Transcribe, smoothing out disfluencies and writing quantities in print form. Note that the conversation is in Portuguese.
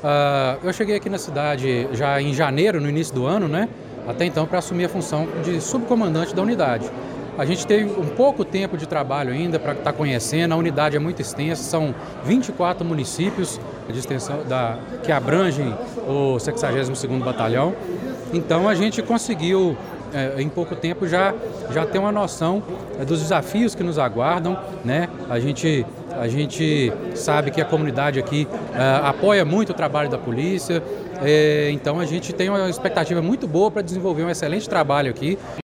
Eu cheguei aqui na cidade já em janeiro, no início do ano, né? Até então, para assumir a função de subcomandante da unidade. A gente teve um pouco tempo de trabalho ainda para estar conhecendo, a unidade é muito extensa, são 24 municípios de extensão que abrangem o 62º Batalhão. Então a gente conseguiu, em pouco tempo, já ter uma noção dos desafios que nos aguardam, né? A gente sabe que a comunidade aqui apoia muito o trabalho da polícia, então a gente tem uma expectativa muito boa para desenvolver um excelente trabalho aqui.